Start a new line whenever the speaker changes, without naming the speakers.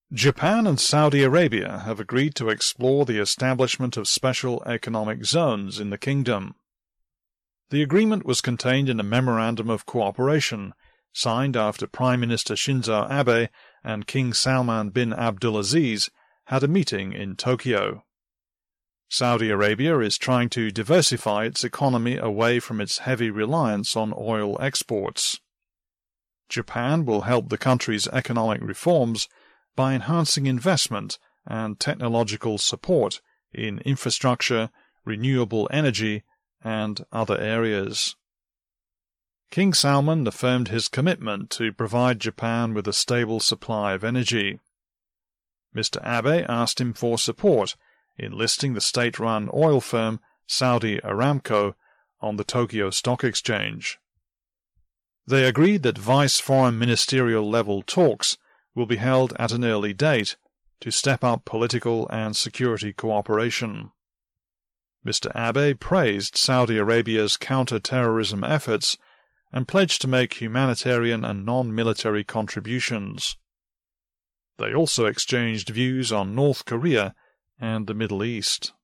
Japan and Saudi Arabia have agreed to explore the establishment of special economic zones in the kingdom. The agreement was contained in a memorandum of cooperation, signed after Prime Minister Shinzo Abe and King Salman bin Abdulaziz had a meeting in Tokyo. Saudi Arabia is trying to diversify its economy away from its heavy reliance on oil exports. Japan will help the country's economic reforms by enhancing investment and technological support in infrastructure, renewable energy, and other areas. King Salman affirmed his commitment to provide Japan with a stable supply of energy. Mr. Abe asked him for support in listing the state-run oil firm Saudi Aramco on the Tokyo Stock Exchange. They agreed that vice-foreign ministerial-level talks will be held at an early date to step up political and security cooperation. Mr. Abe praised Saudi Arabia's counter-terrorism efforts and pledged to make humanitarian and non-military contributions. They also exchanged views on North Korea and the Middle East.